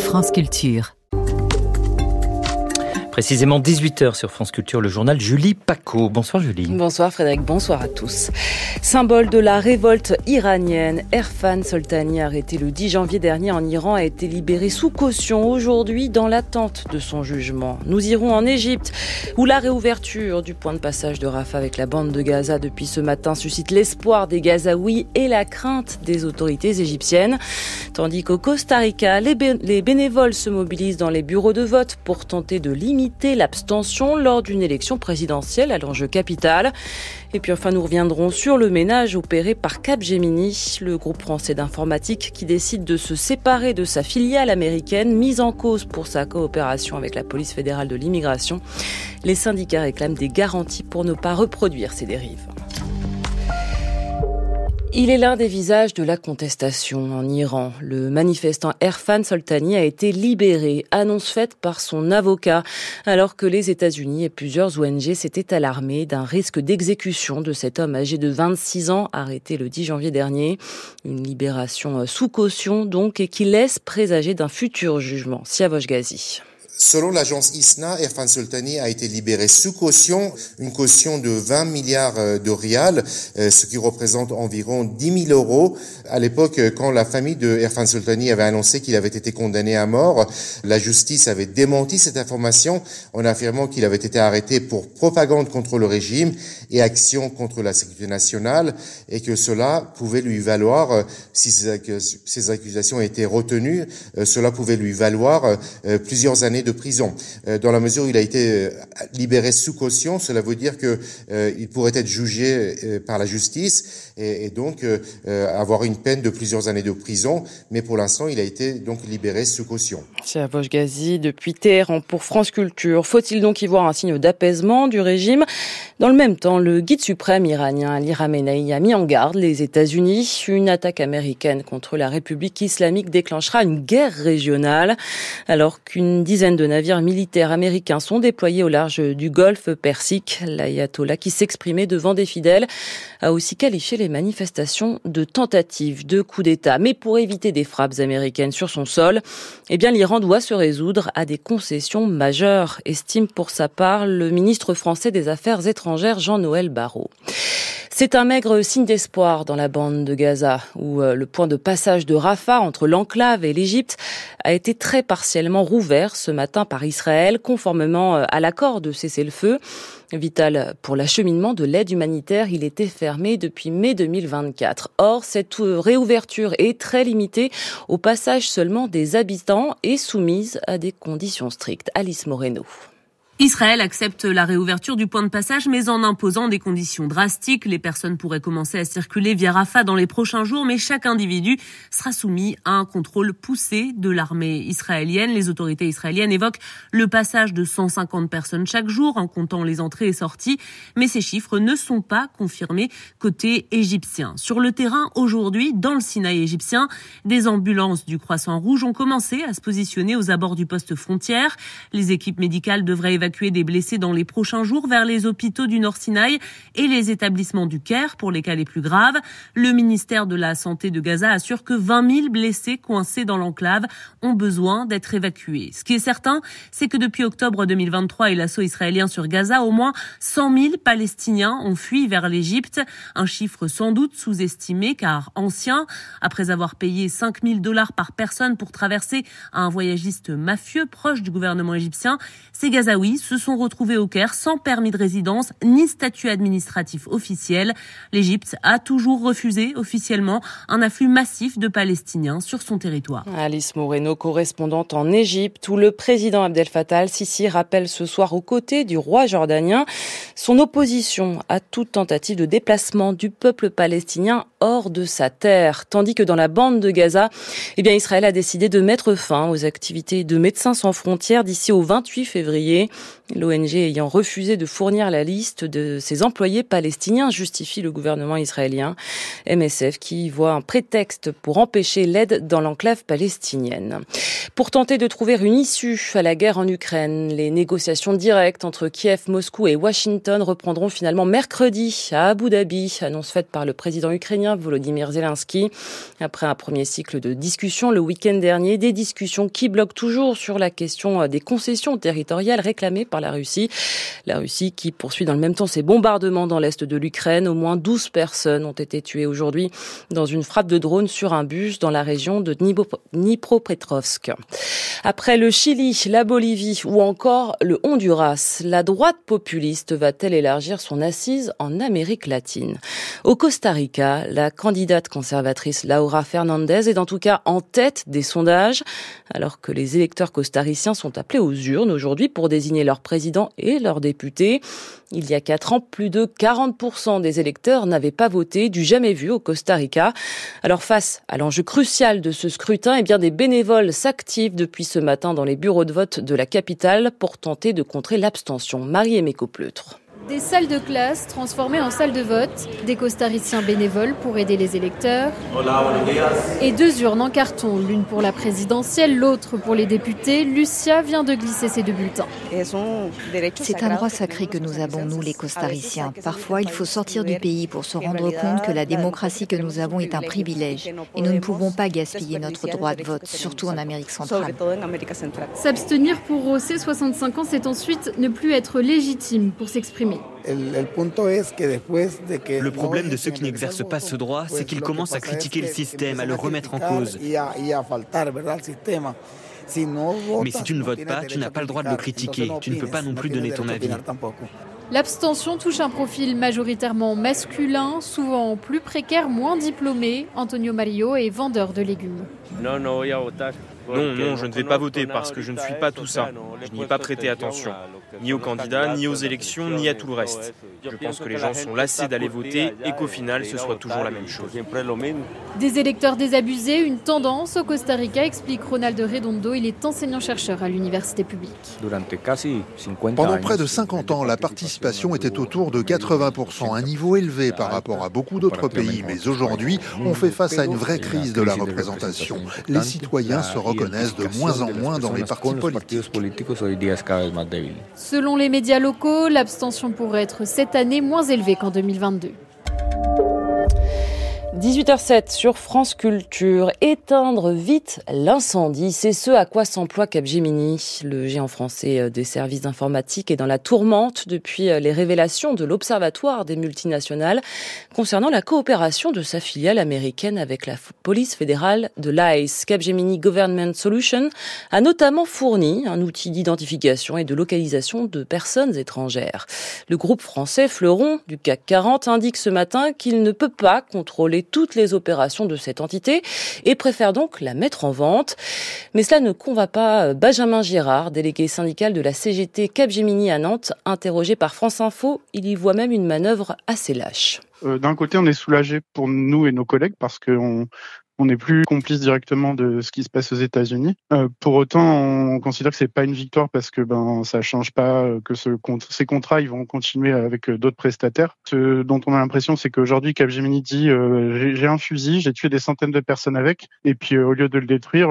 France Culture. Précisément 18h sur France Culture, le journal Julie Paco. Bonsoir Julie. Bonsoir Frédéric, bonsoir à tous. Symbole de la révolte iranienne, Erfan Soltani, arrêté le 10 janvier dernier en Iran, a été libéré sous caution aujourd'hui dans l'attente de son jugement. Nous irons en Égypte, où la réouverture du point de passage de Rafah avec la bande de Gaza depuis ce matin suscite l'espoir des Gazaouis et la crainte des autorités égyptiennes. Tandis qu'au Costa Rica, les bénévoles se mobilisent dans les bureaux de vote pour tenter de limiter l'abstention lors d'une élection présidentielle à l'enjeu capital. Et puis enfin, nous reviendrons sur le ménage opéré par Capgemini, le groupe français d'informatique qui décide de se séparer de sa filiale américaine, mise en cause pour sa coopération avec la police fédérale de l'immigration. Les syndicats réclament des garanties pour ne pas reproduire ces dérives. Il est l'un des visages de la contestation en Iran. Le manifestant Erfan Soltani a été libéré, annonce faite par son avocat, alors que les États-Unis et plusieurs ONG s'étaient alarmés d'un risque d'exécution de cet homme âgé de 26 ans, arrêté le 10 janvier dernier. Une libération sous caution donc, et qui laisse présager d'un futur jugement. Siavosh Ghazi. Selon l'agence ISNA, Erfan Soltani a été libéré sous caution, une caution de 20 milliards de rials, ce qui représente environ 10 000 euros. À l'époque, quand la famille de Erfan Soltani avait annoncé qu'il avait été condamné à mort, la justice avait démenti cette information en affirmant qu'il avait été arrêté pour propagande contre le régime et action contre la sécurité nationale, et que cela pouvait lui valoir, si ces accusations étaient retenues, cela pouvait lui valoir plusieurs années de prison. Dans la mesure où il a été libéré sous caution, cela veut dire que il pourrait être jugé par la justice et donc avoir une peine de plusieurs années de prison. Mais pour l'instant, il a été donc libéré sous caution. C'est Siavosh Ghazi depuis Téhéran pour France Culture. Faut-il donc y voir un signe d'apaisement du régime ? Dans le même temps, le guide suprême iranien Ali Khamenei a mis en garde les États-Unis. Une attaque américaine contre la République islamique déclenchera une guerre régionale, alors qu'une dizaine de navires militaires américains sont déployés au large du Golfe Persique. L'ayatollah, qui s'exprimait devant des fidèles, a aussi qualifié les manifestations de tentatives de coup d'État. Mais pour éviter des frappes américaines sur son sol, l'Iran doit se résoudre à des concessions majeures, estime pour sa part le ministre français des Affaires étrangères Jean-Noël Barrot. C'est un maigre signe d'espoir dans la bande de Gaza, où le point de passage de Rafah entre l'enclave et l'Égypte a été très partiellement rouvert ce matin par Israël, conformément à l'accord de cessez-le-feu. Vital pour l'acheminement de l'aide humanitaire, il était fermé depuis mai 2024. Or, cette réouverture est très limitée au passage seulement des habitants et soumise à des conditions strictes. Alice Moreno. Israël accepte la réouverture du point de passage, mais en imposant des conditions drastiques. Les personnes pourraient commencer à circuler via Rafah dans les prochains jours, mais chaque individu sera soumis à un contrôle poussé de l'armée israélienne. Les autorités israéliennes évoquent le passage de 150 personnes chaque jour, en comptant les entrées et sorties, mais ces chiffres ne sont pas confirmés côté égyptien. Sur le terrain, aujourd'hui, dans le Sinaï égyptien, des ambulances du Croissant Rouge ont commencé à se positionner aux abords du poste frontière. Les équipes médicales devraient évacuer des blessés dans les prochains jours vers les hôpitaux du Nord Sinaï et les établissements du Caire pour les cas les plus graves. Le ministère de la Santé de Gaza assure que 20 000 blessés coincés dans l'enclave ont besoin d'être évacués. Ce qui est certain, c'est que depuis octobre 2023 et l'assaut israélien sur Gaza, au moins 100 000 Palestiniens ont fui vers l'Égypte. Un chiffre sans doute sous-estimé car ancien. Après avoir payé $5 000 par personne pour traverser à un voyagiste mafieux proche du gouvernement égyptien, ces Gazaouis se sont retrouvés au Caire sans permis de résidence ni statut administratif officiel. L'Égypte a toujours refusé officiellement un afflux massif de Palestiniens sur son territoire. Alice Moreno, correspondante en Égypte, où le président Abdel Fattah al-Sisi rappelle ce soir aux côtés du roi jordanien son opposition à toute tentative de déplacement du peuple palestinien hors de sa terre. Tandis que dans la bande de Gaza, Israël a décidé de mettre fin aux activités de Médecins sans frontières d'ici au 28 février. L'ONG ayant refusé de fournir la liste de ses employés palestiniens, justifie le gouvernement israélien. MSF qui voit un prétexte pour empêcher l'aide dans l'enclave palestinienne. Pour tenter de trouver une issue à la guerre en Ukraine, les négociations directes entre Kiev, Moscou et Washington reprendront finalement mercredi à Abu Dhabi, annonce faite par le président ukrainien Volodymyr Zelensky. Après un premier cycle de discussions le week-end dernier, des discussions qui bloquent toujours sur la question des concessions territoriales réclamées par la Russie. La Russie qui poursuit dans le même temps ses bombardements dans l'est de l'Ukraine. Au moins 12 personnes ont été tuées aujourd'hui dans une frappe de drone sur un bus dans la région de Dnipropetrovsk. Après le Chili, la Bolivie ou encore le Honduras, la droite populiste va-t-elle élargir son assise en Amérique latine? Au Costa Rica, la candidate conservatrice Laura Fernandez est en tout cas en tête des sondages, alors que les électeurs costariciens sont appelés aux urnes aujourd'hui pour désigner leur président et leurs députés. Il y a 4 ans, plus de 40% des électeurs n'avaient pas voté, du jamais vu au Costa Rica. Alors face à l'enjeu crucial de ce scrutin, eh bien des bénévoles s'activent depuis ce matin dans les bureaux de vote de la capitale pour tenter de contrer l'abstention. Marie-Aimée Copleutre. Des salles de classe transformées en salles de vote, des costariciens bénévoles pour aider les électeurs et 2 urnes en carton, l'une pour la présidentielle, l'autre pour les députés. Lucia vient de glisser ses 2 bulletins. C'est un droit sacré que nous avons, nous les costariciens. Parfois, il faut sortir du pays pour se rendre compte que la démocratie que nous avons est un privilège et nous ne pouvons pas gaspiller notre droit de vote, surtout en Amérique centrale. S'abstenir pour José, 65 ans, c'est ensuite ne plus être légitime pour s'exprimer. Le problème de ceux qui n'exercent pas ce droit, c'est qu'ils commencent à critiquer le système, à le remettre en cause. Mais si tu ne votes pas, tu n'as pas le droit de le critiquer. Tu ne peux pas non plus donner ton avis. L'abstention touche un profil majoritairement masculin, souvent plus précaire, moins diplômé. Antonio Mario est vendeur de légumes. Non, je ne vais pas voter parce que je ne suis pas tout ça. Je n'y ai pas prêté attention, ni aux candidats, ni aux élections, ni à tout le reste. Je pense que les gens sont lassés d'aller voter et qu'au final, ce soit toujours la même chose. Des électeurs désabusés, une tendance au Costa Rica, explique Ronaldo Redondo. Il est enseignant-chercheur à l'université publique. Pendant près de 50 ans, la participation était autour de 80%, un niveau élevé par rapport à beaucoup d'autres pays. Mais aujourd'hui, on fait face à une vraie crise de la représentation. Les citoyens se reconnaissent de moins en moins dans les partis politiques. Selon les médias locaux, l'abstention pourrait être cette année moins élevée qu'en 2022. 18h07 sur France Culture. Éteindre vite l'incendie, c'est ce à quoi s'emploie Capgemini. Le géant français des services d'informatique est dans la tourmente depuis les révélations de l'Observatoire des multinationales concernant la coopération de sa filiale américaine avec la police fédérale de l'ICE. Capgemini Government Solutions a notamment fourni un outil d'identification et de localisation de personnes étrangères. Le groupe français fleuron du CAC 40 indique ce matin qu'il ne peut pas contrôler toutes les opérations de cette entité et préfère donc la mettre en vente. Mais cela ne convainc pas Benjamin Girard, délégué syndical de la CGT Capgemini à Nantes, interrogé par France Info. Il y voit même une manœuvre assez lâche. D'un côté, on est soulagé pour nous et nos collègues parce qu'on n'est plus complice directement de ce qui se passe aux États-Unis. Pour autant, on considère que c'est pas une victoire parce que ça change pas que ces contrats ils vont continuer avec d'autres prestataires. Ce dont on a l'impression, c'est qu'aujourd'hui Capgemini dit j'ai un fusil, j'ai tué des centaines de personnes avec, et puis au lieu de le détruire,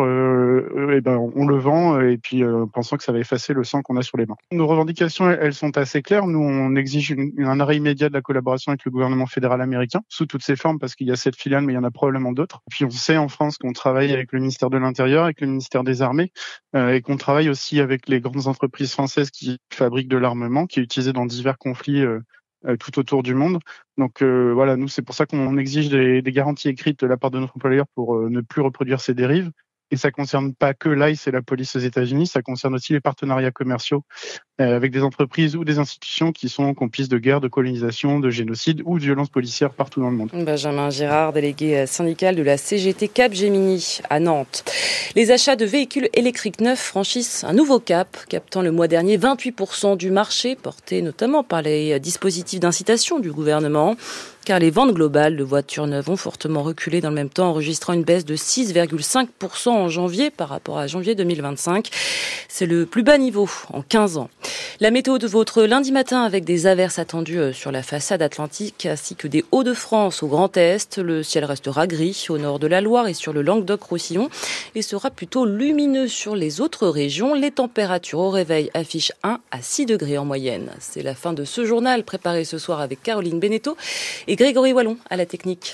on le vend et puis pensant que ça va effacer le sang qu'on a sur les mains. Nos revendications, elles sont assez claires. Nous, on exige un arrêt immédiat de la collaboration avec le gouvernement fédéral américain sous toutes ses formes parce qu'il y a cette filiale, mais il y en a probablement d'autres. Puis on sait en France qu'on travaille avec le ministère de l'Intérieur, avec le ministère des Armées, et qu'on travaille aussi avec les grandes entreprises françaises qui fabriquent de l'armement, qui est utilisé dans divers conflits tout autour du monde. Donc nous, c'est pour ça qu'on exige des garanties écrites de la part de notre employeur pour ne plus reproduire ces dérives. Et ça concerne pas que l'ICE et la police aux États-Unis, ça concerne aussi les partenariats commerciaux avec des entreprises ou des institutions qui sont complices de guerre, de colonisation, de génocide ou de violences policières partout dans le monde. Benjamin Girard, délégué syndical de la CGT Capgemini à Nantes. Les achats de véhicules électriques neufs franchissent un nouveau cap, captant le mois dernier 28% du marché, porté notamment par les dispositifs d'incitation du gouvernement. Car les ventes globales de voitures neuves ont fortement reculé dans le même temps, enregistrant une baisse de 6,5% en janvier par rapport à janvier 2025. C'est le plus bas niveau en 15 ans. La météo de votre lundi matin avec des averses attendues sur la façade atlantique ainsi que des Hauts-de-France au Grand Est. Le ciel restera gris au nord de la Loire et sur le Languedoc-Roussillon et sera plutôt lumineux sur les autres régions. Les températures au réveil affichent 1 à 6 degrés en moyenne. C'est la fin de ce journal préparé ce soir avec Caroline Beneteau et Grégory Wallon à la technique.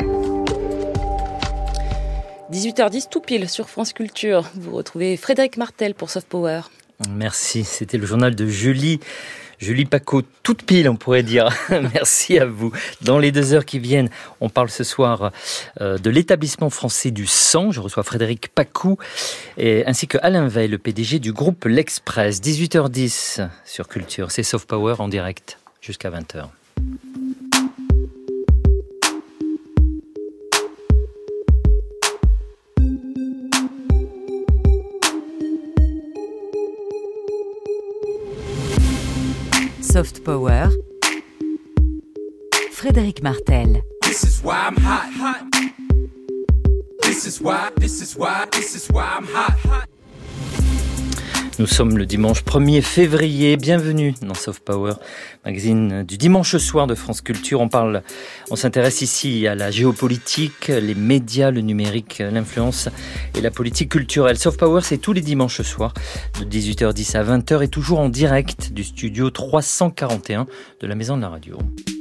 18h10 tout pile sur France Culture. Vous retrouvez Frédéric Martel pour Soft Power. Merci, c'était le journal de Julie Pacot, toute pile on pourrait dire. Merci à vous. Dans les 2 heures qui viennent, on parle ce soir de l'établissement français du sang. Je reçois Frédéric Pacou ainsi que Alain Veil, le PDG du groupe L'Express. 18h10 sur Culture, c'est Soft Power en direct jusqu'à 20h. Soft Power, Frédéric Martel. This is why I'm hot. This is why I'm hot. Nous sommes le dimanche 1er février. Bienvenue dans Soft Power, magazine du dimanche soir de France Culture. On s'intéresse ici à la géopolitique, les médias, le numérique, l'influence et la politique culturelle. Soft Power, c'est tous les dimanches soirs de 18h10 à 20h et toujours en direct du studio 341 de la Maison de la Radio.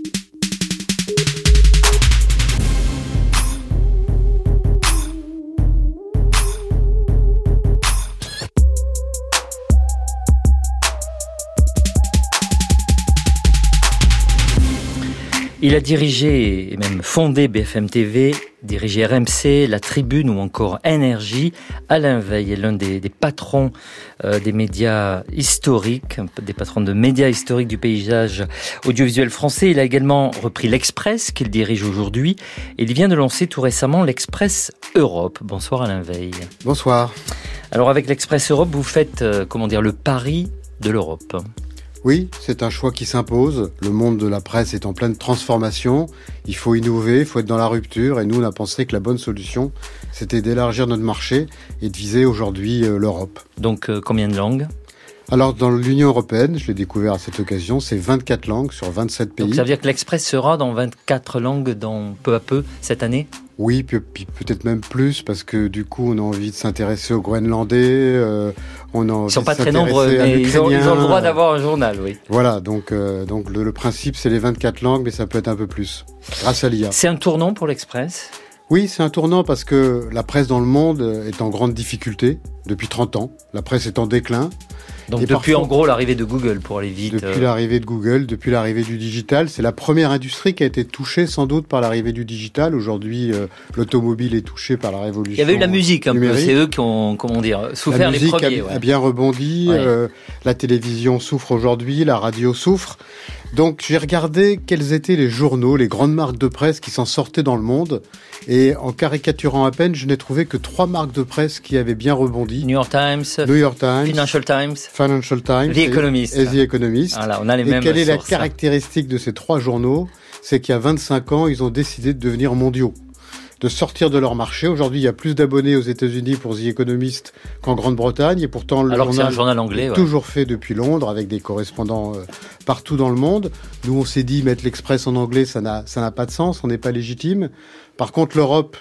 Il a dirigé et même fondé BFM TV, dirigé RMC, La Tribune ou encore Énergie. Alain Veil est l'un des patrons des médias historiques, des patrons de médias historiques du paysage audiovisuel français. Il a également repris l'Express qu'il dirige aujourd'hui. Et il vient de lancer tout récemment l'Express Europe. Bonsoir Alain Veil. Bonsoir. Alors avec l'Express Europe, vous faites le pari de l'Europe. Oui, c'est un choix qui s'impose. Le monde de la presse est en pleine transformation. Il faut innover, il faut être dans la rupture. Et nous, on a pensé que la bonne solution, c'était d'élargir notre marché et de viser aujourd'hui l'Europe. Donc, combien de langues ? Alors, dans l'Union européenne, je l'ai découvert à cette occasion, c'est 24 langues sur 27 pays. Donc, ça veut dire que l'Express sera dans 24 langues peu à peu cette année ? Oui, puis peut-être même plus, parce que du coup, on a envie de s'intéresser aux Groenlandais, on a envie ils sont pas de très nombreux, mais ils ont le droit d'avoir un journal, oui. Voilà, donc le principe, c'est les 24 langues, mais ça peut être un peu plus, grâce à l'IA. C'est un tournant pour l'Express ? Oui, c'est un tournant parce que la presse dans le monde est en grande difficulté depuis 30 ans. La presse est en déclin. Donc depuis en gros l'arrivée de Google pour aller vite. Depuis l'arrivée de Google, depuis l'arrivée du digital, c'est la première industrie qui a été touchée sans doute par l'arrivée du digital. Aujourd'hui, l'automobile est touchée par la révolution. Il y avait eu la musique un numérique. peu, c'est eux qui ont souffert les premiers. La musique a bien rebondi, la télévision souffre aujourd'hui, la radio souffre. Donc j'ai regardé quels étaient les journaux, les grandes marques de presse qui s'en sortaient dans le monde. Et en caricaturant à peine, je n'ai trouvé que 3 marques de presse qui avaient bien rebondi. New York Times, Financial Times, The Economist. Et The Economist. Voilà, on a les mêmes et quelle est la sources. caractéristique de ces 3 journaux ? C'est qu'il y a 25 ans, ils ont décidé de devenir mondiaux, de sortir de leur marché. Aujourd'hui, il y a plus d'abonnés aux États-Unis pour The Economist qu'en Grande-Bretagne. Et pourtant, le journal, c'est un journal anglais, est toujours fait depuis Londres avec des correspondants partout dans le monde. Nous, on s'est dit, mettre l'Express en anglais, ça n'a pas de sens, on n'est pas légitime. Par contre, l'Europe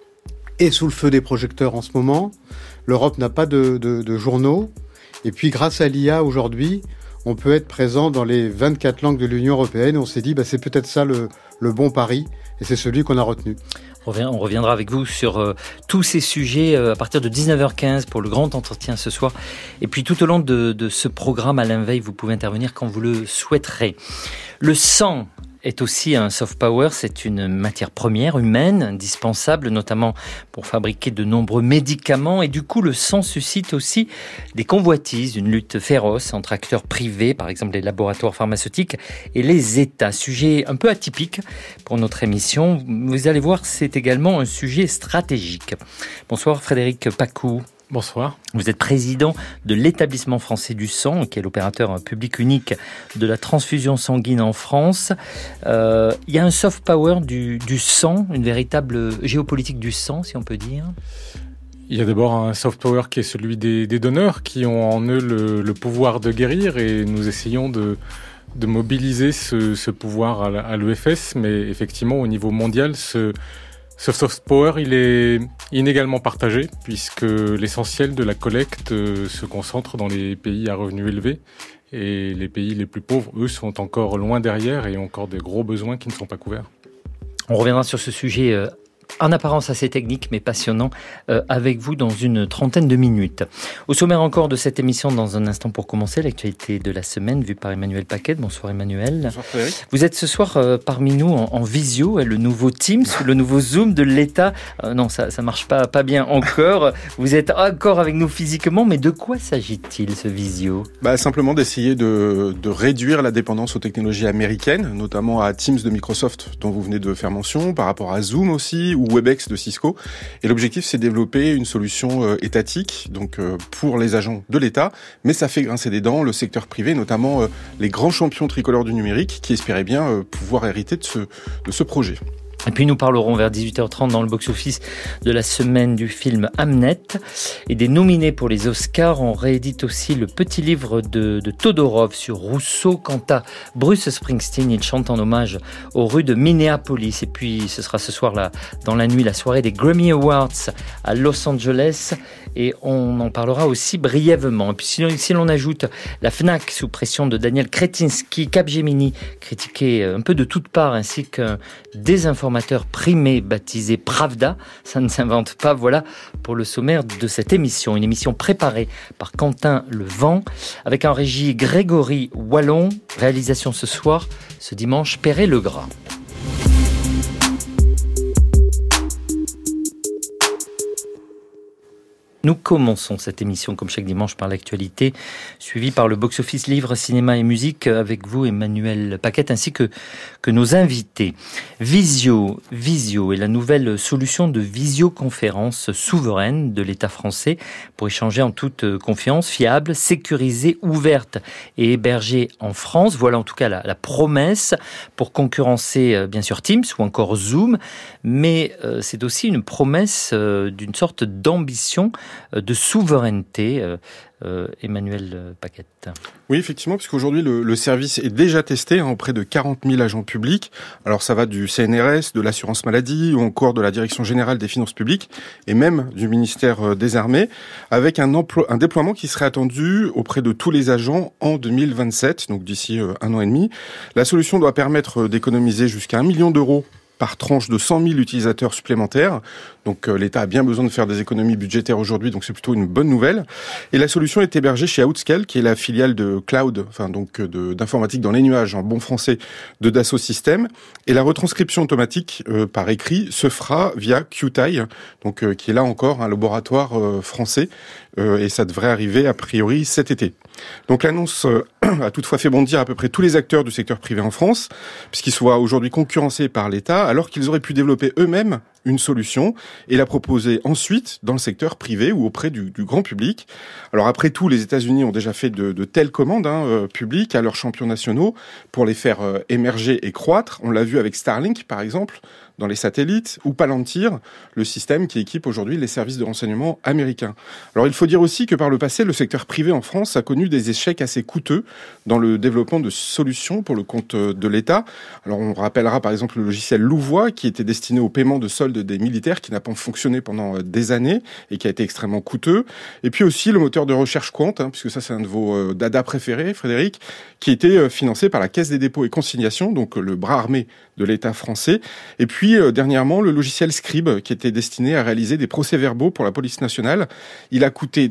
est sous le feu des projecteurs en ce moment. L'Europe n'a pas de journaux. Et puis, grâce à l'IA, aujourd'hui, on peut être présent dans les 24 langues de l'Union européenne. On s'est dit, c'est peut-être ça le bon pari. Et c'est celui qu'on a retenu. On reviendra avec vous sur tous ces sujets à partir de 19h15 pour le grand entretien ce soir. Et puis tout au long de ce programme, Alain Veil, vous pouvez intervenir quand vous le souhaiterez. Le sang est aussi un soft power, c'est une matière première humaine, indispensable, notamment pour fabriquer de nombreux médicaments. Et du coup, le sang suscite aussi des convoitises, une lutte féroce entre acteurs privés, par exemple les laboratoires pharmaceutiques, et les États. Sujet un peu atypique pour notre émission. Vous allez voir, c'est également un sujet stratégique. Bonsoir Frédéric Pacou. Bonsoir. Vous êtes président de l'établissement français du sang, qui est l'opérateur public unique de la transfusion sanguine en France. Il y a un soft power du sang, une véritable géopolitique du sang, si on peut dire. Il y a d'abord un soft power qui est celui des donneurs qui ont en eux le pouvoir de guérir, et nous essayons de mobiliser ce pouvoir à l'EFS, mais effectivement au niveau mondial, ce soft power, il est inégalement partagé, puisque l'essentiel de la collecte se concentre dans les pays à revenus élevés, et les pays les plus pauvres, eux, sont encore loin derrière et ont encore des gros besoins qui ne sont pas couverts. On reviendra sur ce sujet en apparence assez technique mais passionnant avec vous dans une trentaine de minutes. Au sommaire encore de cette émission, dans un instant pour commencer, l'actualité de la semaine vue par Emmanuel Paquette. Bonsoir Emmanuel. Bonsoir Frédéric. Vous êtes ce soir parmi nous en visio, le nouveau Teams, le nouveau Zoom de l'État. Non, ça marche pas bien encore. Vous êtes encore avec nous physiquement, mais de quoi s'agit-il ce visio ? Simplement d'essayer de réduire la dépendance aux technologies américaines, notamment à Teams de Microsoft dont vous venez de faire mention, par rapport à Zoom aussi, ou Webex de Cisco. Et l'objectif, c'est de développer une solution étatique, donc pour les agents de l'État, mais ça fait grincer des dents le secteur privé, notamment les grands champions tricolores du numérique qui espéraient bien pouvoir hériter de ce projet. Et puis nous parlerons vers 18h30 dans le box-office de la semaine du film Hamnet et des nominés pour les Oscars. On réédite aussi le petit livre de Todorov sur Rousseau. Quant à Bruce Springsteen, il chante en hommage aux rues de Minneapolis. Et puis ce sera ce soir là, dans la nuit, la soirée des Grammy Awards à Los Angeles. Et on en parlera aussi brièvement. Et puis si l'on ajoute la FNAC sous pression de Daniel Kretinsky, Capgemini, critiqué un peu de toutes parts, ainsi qu'un désinformateur primé baptisé Pravda, ça ne s'invente pas, voilà pour le sommaire de cette émission. Une émission préparée par Quentin Levent, avec en régie Grégory Wallon, réalisation ce soir, ce dimanche, Perret-Legras. Nous commençons cette émission, comme chaque dimanche, par l'actualité, suivie par le box-office livre, cinéma et musique, avec vous, Emmanuel Paquette, ainsi que nos invités. Visio est la nouvelle solution de visioconférence souveraine de l'État français pour échanger en toute confiance, fiable, sécurisée, ouverte et hébergée en France. Voilà en tout cas la promesse pour concurrencer, bien sûr, Teams ou encore Zoom, mais c'est aussi une promesse d'une sorte d'ambition de souveraineté, Emmanuel Paquette. Oui, effectivement, puisqu'aujourd'hui le service est déjà testé auprès de 40 000 agents publics. Alors ça va du CNRS, de l'assurance maladie ou encore de la Direction générale des finances publiques et même du ministère des Armées, avec un déploiement qui serait attendu auprès de tous les agents en 2027, donc d'ici un an et demi. La solution doit permettre d'économiser jusqu'à 1 million d'euros par tranche de 100 000 utilisateurs supplémentaires. Donc l'État a bien besoin de faire des économies budgétaires aujourd'hui, donc c'est plutôt une bonne nouvelle. Et la solution est hébergée chez Outscale, qui est la filiale de cloud, d'informatique dans les nuages, en bon français, de Dassault Systèmes. Et la retranscription automatique par écrit se fera via QTI, donc qui est là encore un laboratoire français, et ça devrait arriver a priori cet été. Donc l'annonce a toutefois fait bondir à peu près tous les acteurs du secteur privé en France, puisqu'ils soient aujourd'hui concurrencés par l'État, alors qu'ils auraient pu développer eux-mêmes une solution et la proposer ensuite dans le secteur privé ou auprès du grand public. Alors après tout, les États-Unis ont déjà fait de telles commandes publiques à leurs champions nationaux pour les faire émerger et croître. On l'a vu avec Starlink par exemple, dans les satellites, ou Palantir, le système qui équipe aujourd'hui les services de renseignement américains. Alors il faut dire aussi que par le passé, le secteur privé en France a connu des échecs assez coûteux dans le développement de solutions pour le compte de l'État. Alors on rappellera par exemple le logiciel Louvois, qui était destiné au paiement de soldes des militaires, qui n'a pas fonctionné pendant des années et qui a été extrêmement coûteux. Et puis aussi le moteur de recherche Quant, puisque ça c'est un de vos dada préférés, Frédéric, qui était financé par la Caisse des dépôts et consignations, donc le bras armé de l'État français. Et puis dernièrement, le logiciel Scribe, qui était destiné à réaliser des procès-verbaux pour la police nationale. Il a coûté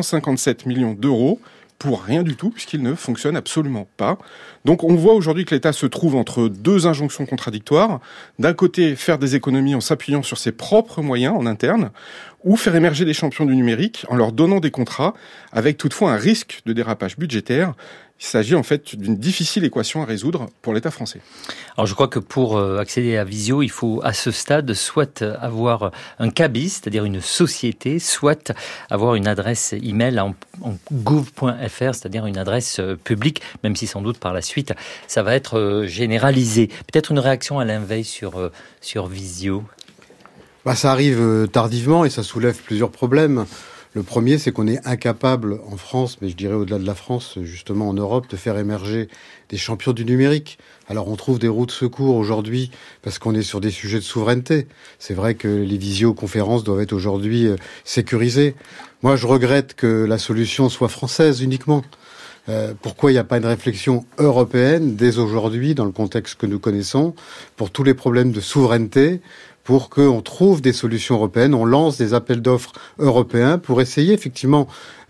257 millions d'euros pour rien du tout, puisqu'il ne fonctionne absolument pas. Donc on voit aujourd'hui que l'État se trouve entre deux injonctions contradictoires. D'un côté, faire des économies en s'appuyant sur ses propres moyens en interne, ou faire émerger des champions du numérique en leur donnant des contrats, avec toutefois un risque de dérapage budgétaire. Il s'agit en fait d'une difficile équation à résoudre pour l'État français. Alors je crois que pour accéder à Visio, il faut à ce stade soit avoir un cabis, c'est-à-dire une société, soit avoir une adresse email en gouv.fr, c'est-à-dire une adresse publique, même si sans doute par la suite ça va être généralisé. Peut-être une réaction à Alain Veil sur Visio. Ça arrive tardivement et ça soulève plusieurs problèmes. Le premier, c'est qu'on est incapable en France, mais je dirais au-delà de la France, justement en Europe, de faire émerger des champions du numérique. Alors on trouve des roues de secours aujourd'hui parce qu'on est sur des sujets de souveraineté. C'est vrai que les visioconférences doivent être aujourd'hui sécurisées. Moi, je regrette que la solution soit française uniquement. Pourquoi il n'y a pas une réflexion européenne dès aujourd'hui, dans le contexte que nous connaissons, pour tous les problèmes de souveraineté, pour qu'on trouve des solutions européennes, on lance des appels d'offres européens pour essayer effectivement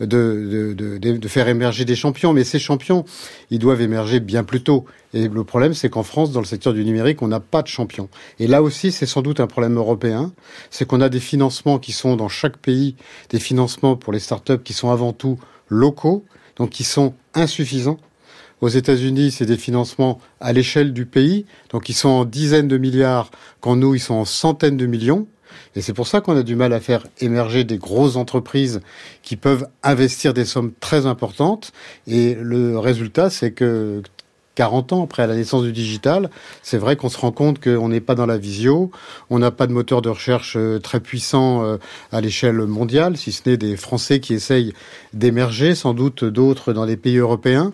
de faire émerger des champions. Mais ces champions, ils doivent émerger bien plus tôt. Et le problème, c'est qu'en France, dans le secteur du numérique, on n'a pas de champions. Et là aussi, c'est sans doute un problème européen. C'est qu'on a des financements qui sont dans chaque pays, des financements pour les startups qui sont avant tout locaux, donc qui sont insuffisants. Aux États-Unis, c'est des financements à l'échelle du pays, donc ils sont en dizaines de milliards, quand nous, ils sont en centaines de millions. Et c'est pour ça qu'on a du mal à faire émerger des grosses entreprises qui peuvent investir des sommes très importantes. Et le résultat, c'est que 40 ans après la naissance du digital, c'est vrai qu'on se rend compte qu'on n'est pas dans la visio, on n'a pas de moteur de recherche très puissant à l'échelle mondiale, si ce n'est des Français qui essayent d'émerger, sans doute d'autres dans les pays européens.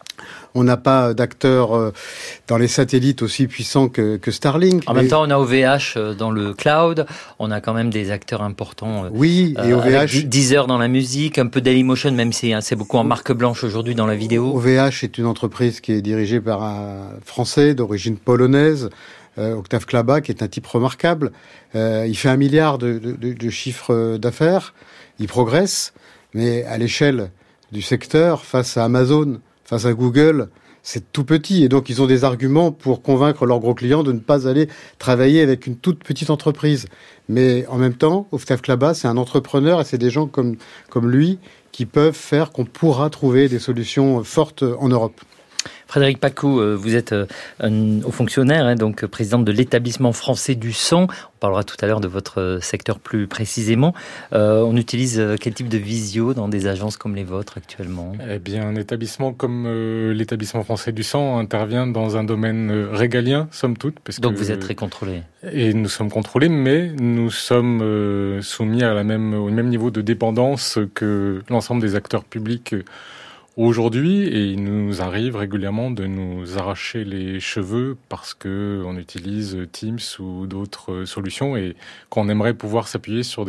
On n'a pas d'acteurs dans les satellites aussi puissants que Starlink. En même temps, on a OVH dans le cloud. On a quand même des acteurs importants. Oui, et OVH. Avec Deezer dans la musique, un peu Dailymotion, même si c'est beaucoup en marque blanche aujourd'hui dans la vidéo. OVH est une entreprise qui est dirigée par un Français d'origine polonaise, Octave Klaba, qui est un type remarquable. Il fait 1 milliard de chiffre d'affaires. Il progresse, mais à l'échelle du secteur, face à Amazon, face à Google, c'est tout petit. Et donc, ils ont des arguments pour convaincre leurs gros clients de ne pas aller travailler avec une toute petite entreprise. Mais en même temps, Octave Klaba, c'est un entrepreneur et c'est des gens comme lui qui peuvent faire qu'on pourra trouver des solutions fortes en Europe. Frédéric Pacou, vous êtes haut fonctionnaire, donc présidente de l'établissement français du son. On parlera tout à l'heure de votre secteur plus précisément. On utilise quel type de visio dans des agences comme les vôtres actuellement ? Eh bien, un établissement comme l'établissement français du son intervient dans un domaine régalien, somme toute. Donc vous êtes très contrôlé. Et nous sommes contrôlés, mais nous sommes soumis au même niveau de dépendance que l'ensemble des acteurs publics aujourd'hui, et il nous arrive régulièrement de nous arracher les cheveux parce que on utilise Teams ou d'autres solutions et qu'on aimerait pouvoir s'appuyer sur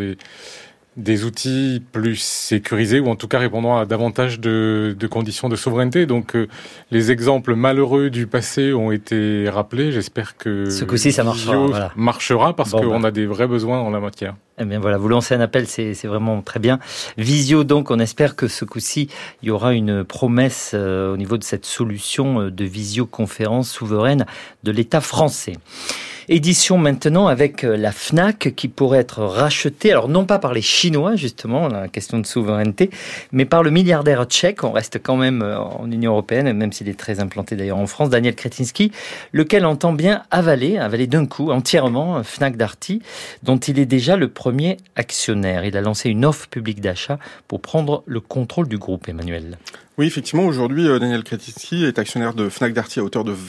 des outils plus sécurisés ou en tout cas répondant à davantage de conditions de souveraineté. Donc les exemples malheureux du passé ont été rappelés. J'espère que ce coup-ci ça marchera parce qu'on a des vrais besoins en la matière. Eh bien voilà, vous lancez un appel, c'est vraiment très bien. Visio, donc, on espère que ce coup-ci, il y aura une promesse au niveau de cette solution de visioconférence souveraine de l'État français. Édition maintenant avec la Fnac qui pourrait être rachetée, alors non pas par les Chinois justement, la question de souveraineté, mais par le milliardaire tchèque. On reste quand même en Union européenne, même s'il est très implanté d'ailleurs en France, Daniel Kretinsky, lequel entend bien avaler d'un coup entièrement Fnac Darty, dont il est déjà le premier actionnaire. Il a lancé une offre publique d'achat pour prendre le contrôle du groupe, Emmanuel. Oui, effectivement, aujourd'hui, Daniel Kretinsky est actionnaire de Fnac Darty à hauteur de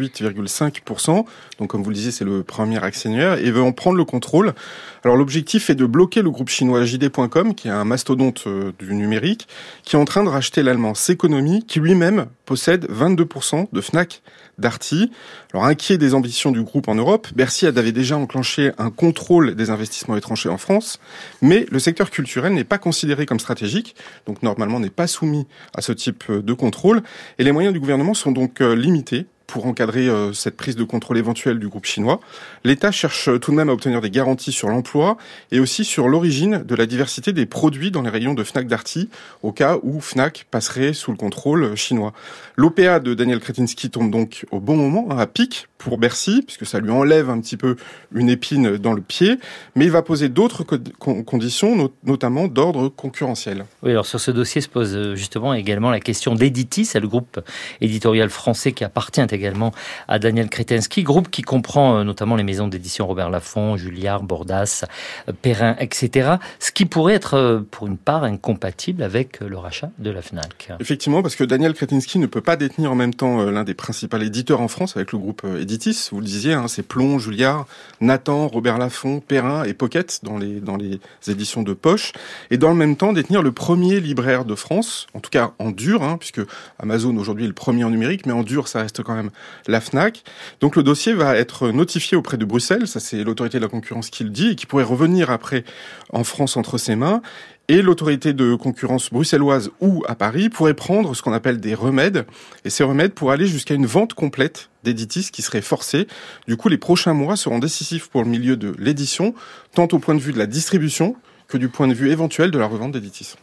28,5%. Donc, comme vous le disiez, c'est le premier actionnaire et veut en prendre le contrôle. Alors, l'objectif est de bloquer le groupe chinois JD.com, qui est un mastodonte du numérique, qui est en train de racheter l'allemand Ceconomy, qui lui-même possède 22% de Fnac Darty. Alors, inquiet des ambitions du groupe en Europe, Bercy avait déjà enclenché un contrôle des investissements étrangers en France, mais le secteur culturel n'est pas considéré comme stratégique, donc normalement n'est pas soumis à ce type de contrôle, et les moyens du gouvernement sont donc limités pour encadrer cette prise de contrôle éventuelle du groupe chinois. L'État cherche tout de même à obtenir des garanties sur l'emploi et aussi sur l'origine de la diversité des produits dans les rayons de Fnac Darty, au cas où Fnac passerait sous le contrôle chinois. L'OPA de Daniel Kretinsky tombe donc au bon moment, à pic pour Bercy, puisque ça lui enlève un petit peu une épine dans le pied, mais il va poser d'autres conditions, notamment d'ordre concurrentiel. Oui, alors sur ce dossier se pose justement également la question d'Editis, c'est le groupe éditorial français qui appartient également à Daniel Kretinsky, groupe qui comprend notamment les maisons d'édition Robert Laffont, Julliard, Bordas, Perrin, etc. Ce qui pourrait être pour une part incompatible avec le rachat de la Fnac. Effectivement, parce que Daniel Kretinsky ne peut pas détenir en même temps l'un des principaux éditeurs en France avec le groupe Editis d'Editis, vous le disiez, c'est Plon, Julliard, Nathan, Robert Laffont, Perrin et Pocket dans les éditions de poche, et dans le même temps détenir le premier libraire de France, en tout cas en dur, puisque Amazon aujourd'hui est le premier en numérique, mais en dur ça reste quand même la Fnac. Donc le dossier va être notifié auprès de Bruxelles, ça c'est l'autorité de la concurrence qui le dit, et qui pourrait revenir après en France entre ses mains. Et l'autorité de concurrence bruxelloise ou à Paris pourrait prendre ce qu'on appelle des remèdes. Et ces remèdes pourraient aller jusqu'à une vente complète d'Editis qui serait forcée. Du coup, les prochains mois seront décisifs pour le milieu de l'édition, tant au point de vue de la distribution que du point de vue éventuel de la revente d'Editis.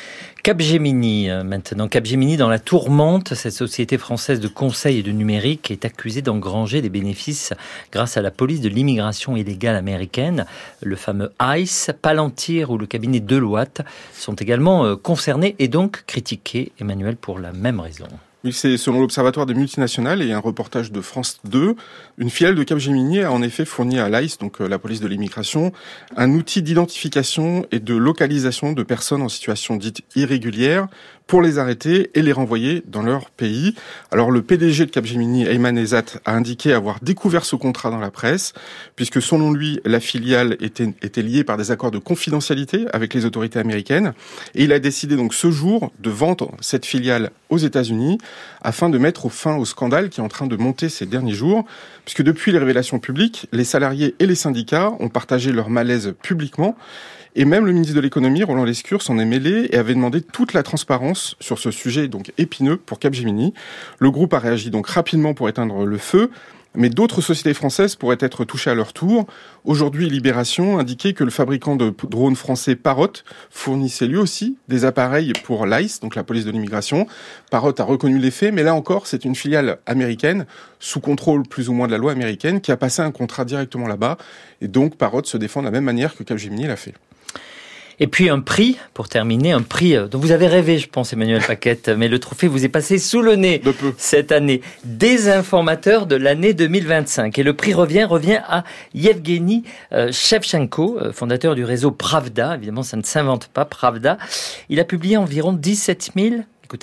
Capgemini, maintenant. Capgemini, dans la tourmente, cette société française de conseil et de numérique est accusée d'engranger des bénéfices grâce à la police de l'immigration illégale américaine. Le fameux ICE, Palantir ou le cabinet Deloitte sont également concernés et donc critiqués, Emmanuel, pour la même raison. Oui, c'est selon l'Observatoire des multinationales et un reportage de France 2, une filiale de Capgemini a en effet fourni à l'ICE, donc la police de l'immigration, un outil d'identification et de localisation de personnes en situation dite irrégulière pour les arrêter et les renvoyer dans leur pays. Alors le PDG de Capgemini, Ayman Ezzat, a indiqué avoir découvert ce contrat dans la presse, puisque selon lui, la filiale était liée par des accords de confidentialité avec les autorités américaines, et il a décidé donc ce jour de vendre cette filiale aux États-Unis afin de mettre fin au scandale qui est en train de monter ces derniers jours, puisque depuis les révélations publiques, les salariés et les syndicats ont partagé leur malaise publiquement. Et même le ministre de l'économie, Roland Lescure, s'en est mêlé et avait demandé toute la transparence sur ce sujet donc épineux pour Capgemini. Le groupe a réagi donc rapidement pour éteindre le feu, mais d'autres sociétés françaises pourraient être touchées à leur tour. Aujourd'hui, Libération indiquait que le fabricant de drones français Parrot fournissait lui aussi des appareils pour l'ICE, donc la police de l'immigration. Parrot a reconnu les faits, mais là encore, c'est une filiale américaine, sous contrôle plus ou moins de la loi américaine, qui a passé un contrat directement là-bas. Et donc, Parrot se défend de la même manière que Capgemini l'a fait. Et puis un prix, pour terminer, un prix dont vous avez rêvé, je pense, Emmanuel Paquette, mais le trophée vous est passé sous le nez cette année. Désinformateur de l'année 2025. Et le prix revient à Yevgeny Shevchenko, fondateur du réseau Pravda. Évidemment, ça ne s'invente pas, Pravda. Il a publié environ 17 000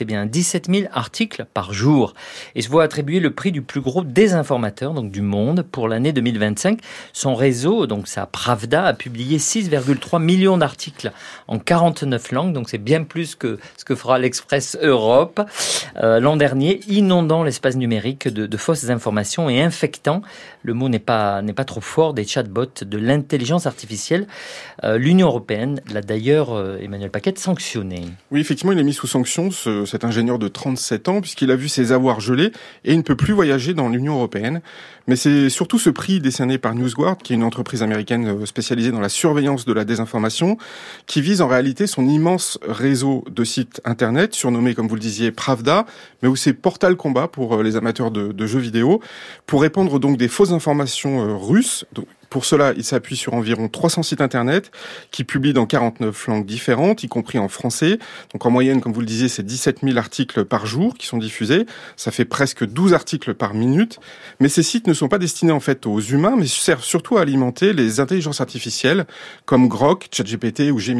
articles par jour et se voit attribuer le prix du plus gros désinformateur donc du monde pour l'année 2025. Son réseau, donc sa Pravda, a publié 6,3 millions d'articles en 49 langues, donc c'est bien plus que ce que fera l'Express Europe l'an dernier, inondant l'espace numérique de fausses informations et infectant, le mot n'est pas trop fort, des chatbots, de l'intelligence artificielle. L'Union européenne l'a d'ailleurs, Emmanuel Paquette, sanctionné. Oui, effectivement, il est mis sous sanction, cet ingénieur de 37 ans, puisqu'il a vu ses avoirs gelés et il ne peut plus voyager dans l'Union européenne. Mais c'est surtout ce prix décerné par NewsGuard, qui est une entreprise américaine spécialisée dans la surveillance de la désinformation, qui vise en réalité son immense réseau de sites internet, surnommé, comme vous le disiez, Pravda, mais aussi Portal Combat pour les amateurs de jeux vidéo, pour répandre donc des fausses informations russes. Pour cela, il s'appuie sur environ 300 sites internet qui publient dans 49 langues différentes, y compris en français. Donc en moyenne, comme vous le disiez, c'est 17 000 articles par jour qui sont diffusés. Ça fait presque 12 articles par minute. Mais ces sites ne sont pas destinés en fait aux humains, mais servent surtout à alimenter les intelligences artificielles comme Grok, ChatGPT ou Gemini.